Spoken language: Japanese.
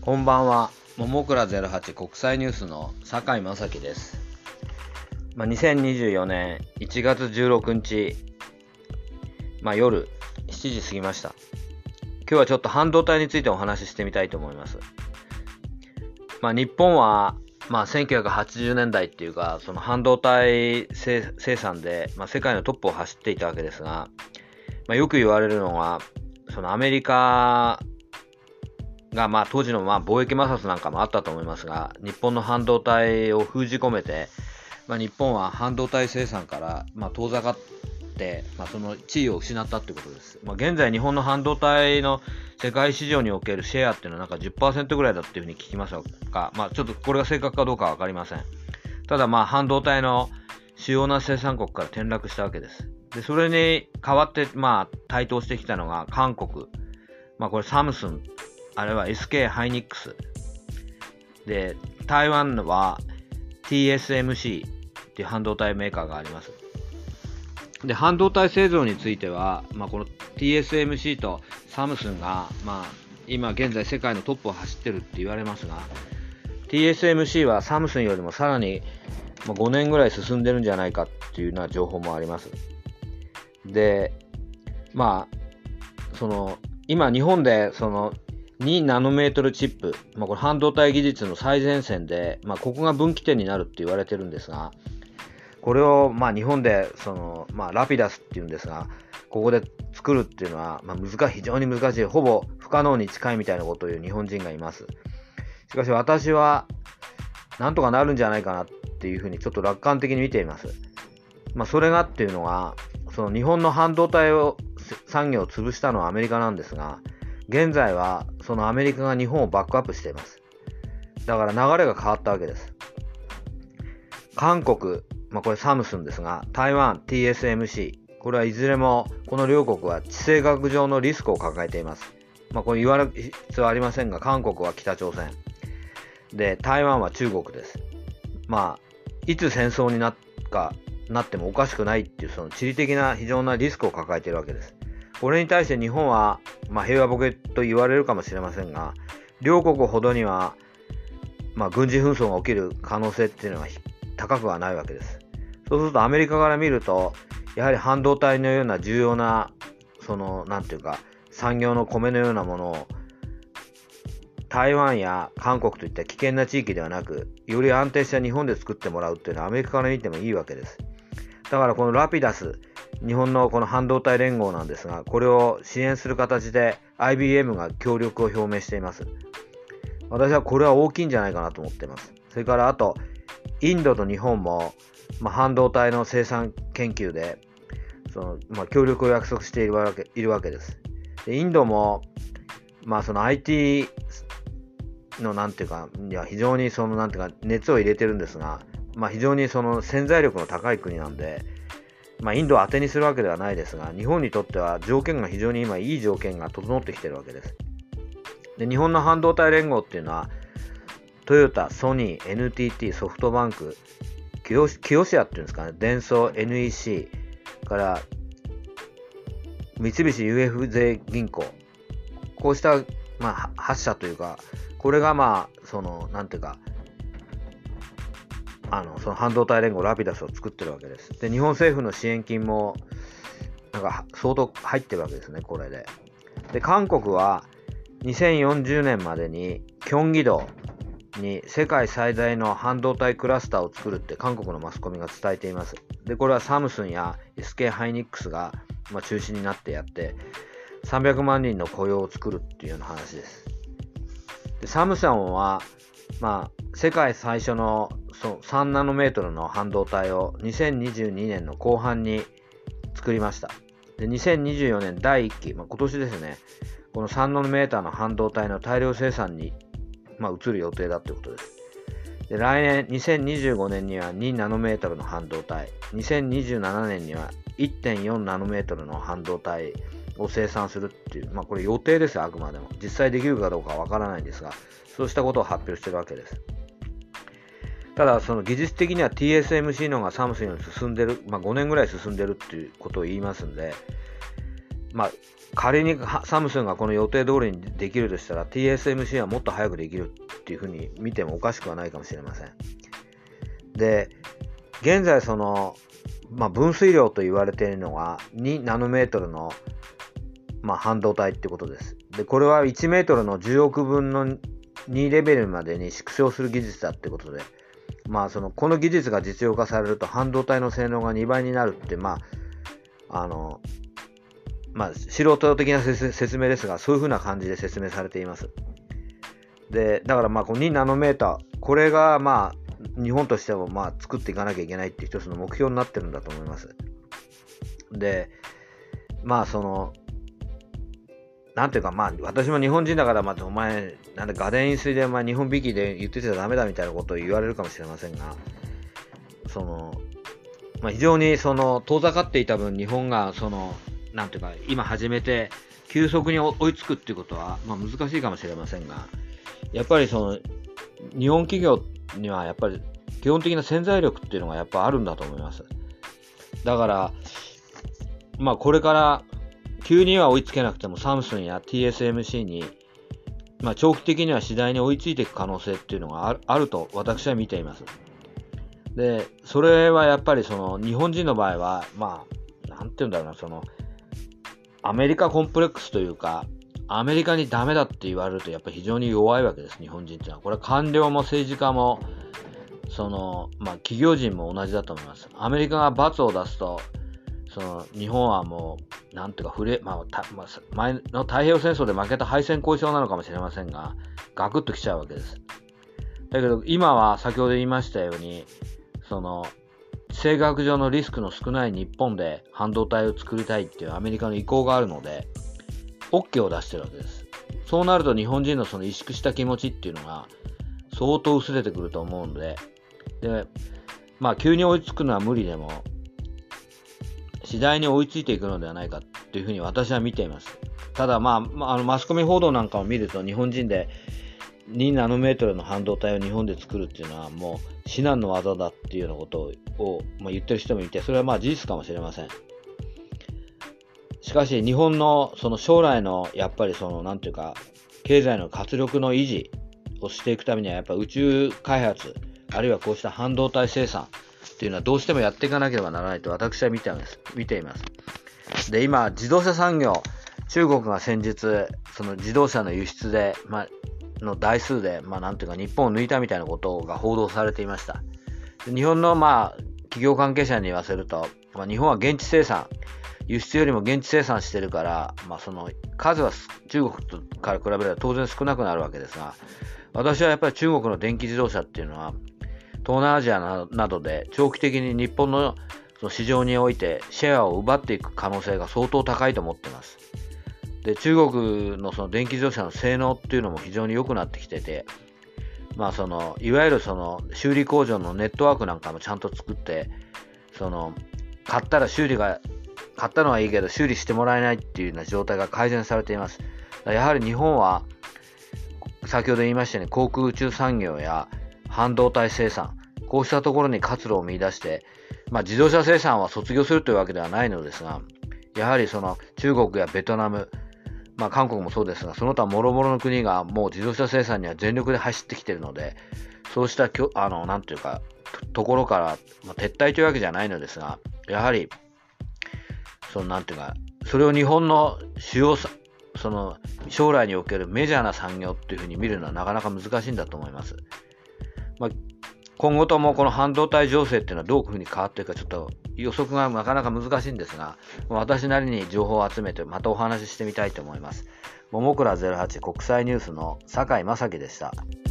こんばんは。ももくら08国際ニュースの酒井正樹です。2024年1月16日、夜7時過ぎました。今日はちょっと半導体についてお話ししてみたいと思います。日本は1980年代っていうか、その半導体生産で、世界のトップを走っていたわけですが、よく言われるのは、そのアメリカが当時の貿易摩擦なんかもあったと思いますが、日本の半導体を封じ込めて、日本は半導体生産から遠ざかって、その地位を失ったということです。現在日本の半導体の世界市場におけるシェアっていうのは10% ぐらいだっていうふうに聞きますが、ちょっとこれが正確かどうかはわかりません。ただ半導体の主要な生産国から転落したわけです。で、それに代わって台頭してきたのが韓国、これサムスン、あれは SK ハイニックスで、台湾は TSMC っていう半導体メーカーがあります。で、半導体製造については、この TSMC とサムスンが、今現在世界のトップを走ってるって言われますが、TSMC はサムスンよりもさらに5年ぐらい進んでるんじゃないかっていうような情報もあります。で、今日本で2ナノメートルチップ、これ半導体技術の最前線で、ここが分岐点になるって言われてるんですが、これを日本でラピダスっていうんですが、ここで作るっていうのは非常に難しい、ほぼ不可能に近いみたいなことを言う日本人がいます。しかし私はなんとかなるんじゃないかなっていうふうにちょっと楽観的に見ています。それがっていうのは、その日本の半導体産業を潰したのはアメリカなんですが、現在はそのアメリカが日本をバックアップしています。だから流れが変わったわけです。韓国、これサムスンですが、台湾 TSMC、これはいずれもこの両国は地政学上のリスクを抱えています。これ言われる必要はありませんが、韓国は北朝鮮で、台湾は中国です。いつ戦争になってもおかしくないっていう、その地理的な非常なリスクを抱えているわけです。これに対して日本は、平和ボケと言われるかもしれませんが、両国ほどには、軍事紛争が起きる可能性っていうのは高くはないわけです。そうするとアメリカから見ると、やはり半導体のような重要な、産業の米のようなものを、台湾や韓国といった危険な地域ではなく、より安定した日本で作ってもらうっていうのはアメリカから見てもいいわけです。だからこのラピダス、日本のこの半導体連合なんですが、これを支援する形で IBM が協力を表明しています。私はこれは大きいんじゃないかなと思っています。それからあと、インドと日本も、半導体の生産研究で協力を約束しているわけです。で、インドも、IT の非常に熱を入れてるんですが、非常に潜在力の高い国なんで、インドを当てにするわけではないですが、日本にとっては条件が非常に今いい条件が整ってきているわけです。で、日本の半導体連合っていうのは、トヨタ、ソニー、NTT、ソフトバンク、キヨシアっていうんですかね、デンソー、NEC、から三菱 UFJ 銀行、こうした、8社というか、これがその半導体連合ラピダスを作ってるわけです。で、日本政府の支援金も相当入ってるわけですね、これで。で、韓国は2040年までにキョンギ道に世界最大の半導体クラスターを作るって韓国のマスコミが伝えています。で、これはサムスンや SK ハイニックスが中心になってやって300万人の雇用を作るっていうような話です。で、サムスンは世界最初の3ナノメートルの半導体を2022年の後半に作りました。で、2024年第1期、今年ですね、この3ナノメーターの半導体の大量生産に、移る予定だということです。で、来年2025年には2ナノメートルの半導体、2027年には 1.4 ナノメートルの半導体を生産するっていう、これ予定ですよ、あくまでも。実際できるかどうかはわからないんですが、そうしたことを発表しているわけです。ただ、その技術的には TSMC の方がサムスンより進んでる、5年ぐらい進んでるっていうことを言いますんで、 仮にサムスンがこの予定通りにできるとしたら TSMC はもっと早くできるっていうふうに見てもおかしくはないかもしれません。で、現在分水量と言われているのが2ナノメートルの、半導体ってことです。で、これは1メートルの10億分の2レベルまでに縮小する技術だってことで、この技術が実用化されると半導体の性能が2倍になるって、素人的な説明ですが、そういう風な感じで説明されています。で、だからこの2ナノメーター、これが日本としても作っていかなきゃいけないっていう一つの目標になってるんだと思います。で、なんていうか私も日本人だからお前なんで画伝飲水で日本びきで言ってちゃダメだみたいなことを言われるかもしれませんが、非常に遠ざかっていた分日本がなんていうか今始めて急速に追いつくっていうことは難しいかもしれませんが、やっぱり日本企業にはやっぱり基本的な潜在力っていうのがやっぱあるんだと思います。だからこれから急には追いつけなくてもサムスンや TSMC に長期的には次第に追いついていく可能性っていうのがあると私は見ています。で、それはやっぱり日本人の場合はなんていうんだろうな、アメリカコンプレックスというか、アメリカにダメだって言われるとやっぱり非常に弱いわけです、日本人っていうのは。これは官僚も政治家も企業人も同じだと思います。アメリカが罰を出すと日本はもうなんていうか前の太平洋戦争で負けた敗戦後遺症なのかもしれませんが、ガクッときちゃうわけです。だけど今は先ほど言いましたように地政学上のリスクの少ない日本で半導体を作りたいっていうアメリカの意向があるので OK を出してるわけです。そうなると日本人の萎縮した気持ちっていうのが相当薄れてくると思うので、急に追いつくのは無理でも次第に追いついていくのではないかというふうに私は見ています。ただマスコミ報道なんかを見ると日本人で2ナノメートルの半導体を日本で作るっていうのはもう至難の業だっていうようなことを言ってる人もいて、それは事実かもしれません。しかし日本の将来のやっぱりなんていうか経済の活力の維持をしていくためにはやっぱ宇宙開発あるいはこうした半導体生産っていうのはどうしてもやっていかなければならないと私は見ています。で、今自動車産業、中国が先日自動車の輸出での台数でなんていうか日本を抜いたみたいなことが報道されていました。で、日本の企業関係者に言わせると、日本は現地生産、輸出よりも現地生産してるから、数は中国から比べれば当然少なくなるわけですが、私はやっぱり中国の電気自動車っていうのは東南アジアなどで長期的に日本の市場においてシェアを奪っていく可能性が相当高いと思っています。で、中国の電気自動車の性能っていうのも非常に良くなってきてて、いわゆる修理工場のネットワークなんかもちゃんと作って、買ったのはいいけど修理してもらえないっていうような状態が改善されています。やはり日本は先ほど言いましたように航空宇宙産業や半導体生産、こうしたところに活路を見出して、自動車生産は卒業するというわけではないのですが、やはり中国やベトナム、韓国もそうですが、その他諸々の国がもう自動車生産には全力で走ってきているので、そうしたなんていうかところから、撤退というわけじゃないのですが、やはりなんていうかそれを日本の将来におけるメジャーな産業っていうふうに見るのはなかなか難しいんだと思います。今後ともこの半導体情勢っていうのはどういうふうに変わっていくかちょっと予測がなかなか難しいんですが、私なりに情報を集めてまたお話ししてみたいと思います。ももくら08国際ニュースの酒井正樹でした。